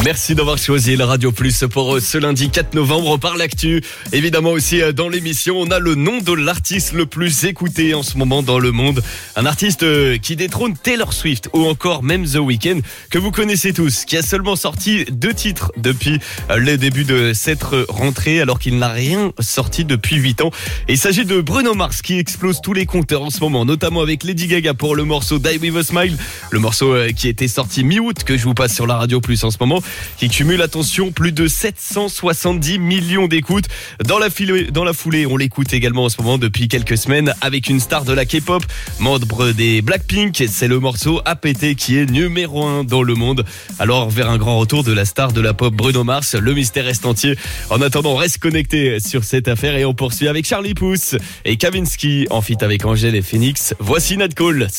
Merci d'avoir choisi la Radio Plus pour ce lundi 4 novembre. Par l'actu, évidemment aussi dans l'émission, on a le nom de l'artiste le plus écouté en ce moment dans le monde. Un artiste qui détrône Taylor Swift ou encore même The Weeknd, que vous connaissez tous, qui a seulement sorti 2 titres depuis le début de cette rentrée, alors qu'il n'a rien sorti depuis 8 ans. Et il s'agit de Bruno Mars qui explose tous les compteurs en ce moment, notamment avec Lady Gaga pour le morceau Die With A Smile, le morceau qui était sorti mi-août, que je vous passe sur la Radio Plus en ce moment, qui cumule, attention, plus de 770 millions d'écoutes. Dans la foulée, on l'écoute également en ce moment depuis quelques semaines avec une star de la K-pop, membre des Blackpink. C'est le morceau APT qui est numéro 1 dans le monde. Alors, vers un grand retour de la star de la pop Bruno Mars, le mystère reste entier. En attendant, on reste connecté sur cette affaire et on poursuit avec Charlie Puth et Kavinsky en feat avec Angèle et Phoenix. Voici Nat Cole.